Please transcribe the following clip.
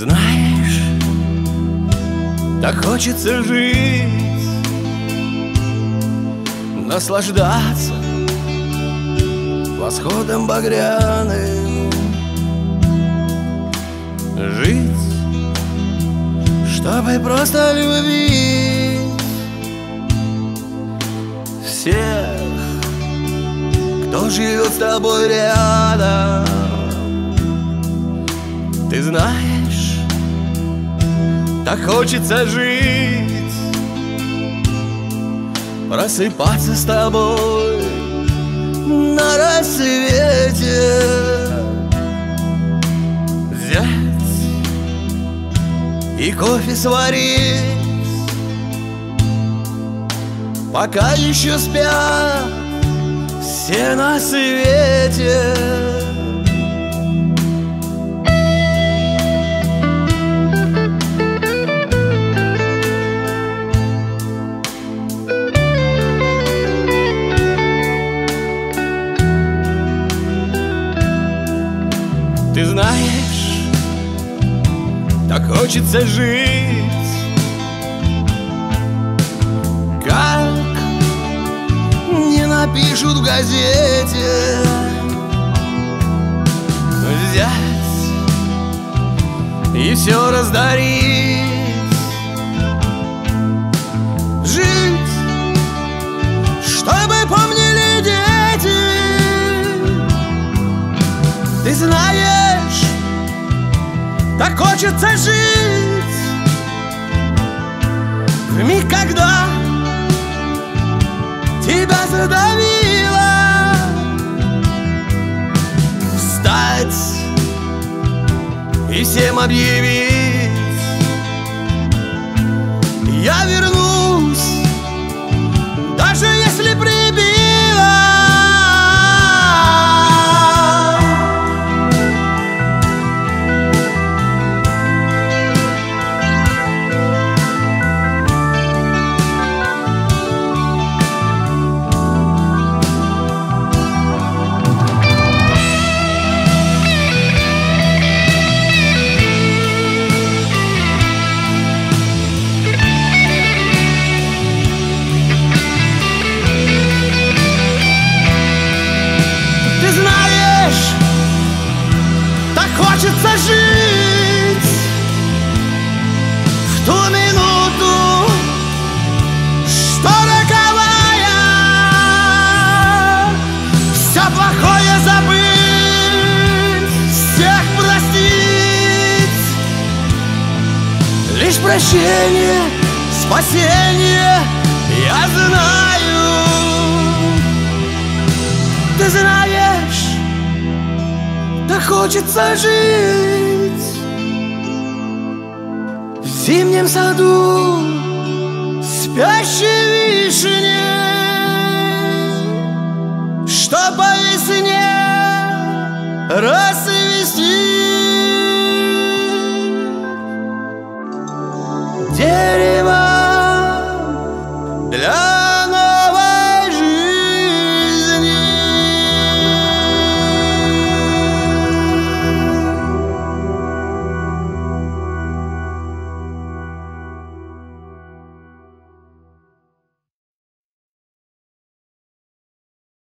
знаешь, так хочется жить, наслаждаться восходом багряным, жить, чтобы просто любить всех, кто живет с тобой рядом. Ты знаешь, так хочется жить, просыпаться с тобой на рассвете, взять и кофе сварить, пока еще спят все на свете. Ты знаешь, так хочется жить, как не напишут в газете, взять и все раздарить, жить, чтобы помнили дети. Ты знаешь, так хочется жить в миг, когда тебя задавило, встать и всем объявить: я вернусь, даже если прибило. Хочется жить в ту минуту, что роковая, все плохое забыть, всех простить. Лишь прощение, спасение, я знаю. Ты знаешь, так хочется жить в зимнем саду спящей вишни, что по весне расцвести.